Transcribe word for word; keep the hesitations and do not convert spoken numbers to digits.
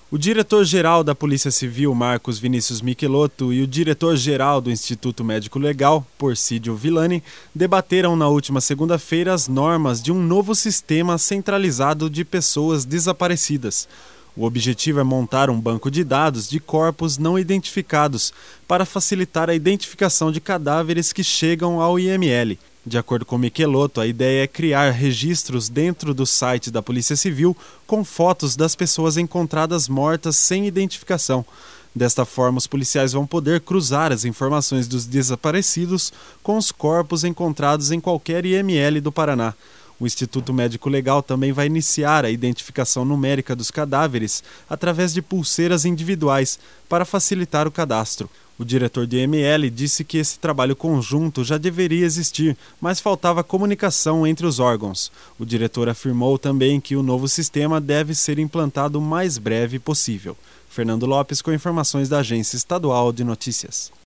O diretor-geral da Polícia Civil, Marcos Vinícius Michelotto, e o diretor-geral do Instituto Médico Legal, Porcídio Villani, debateram na última segunda-feira as normas de um novo sistema centralizado de pessoas desaparecidas. O objetivo é montar um banco de dados de corpos não identificados para facilitar a identificação de cadáveres que chegam ao I M L. De acordo com Michelotto, a ideia é criar registros dentro do site da Polícia Civil com fotos das pessoas encontradas mortas sem identificação. Desta forma, os policiais vão poder cruzar as informações dos desaparecidos com os corpos encontrados em qualquer I M L do Paraná. O Instituto Médico Legal também vai iniciar a identificação numérica dos cadáveres através de pulseiras individuais para facilitar o cadastro. O diretor do I M L disse que esse trabalho conjunto já deveria existir, mas faltava comunicação entre os órgãos. O diretor afirmou também que o novo sistema deve ser implantado o mais breve possível. Fernando Lopes com informações da Agência Estadual de Notícias.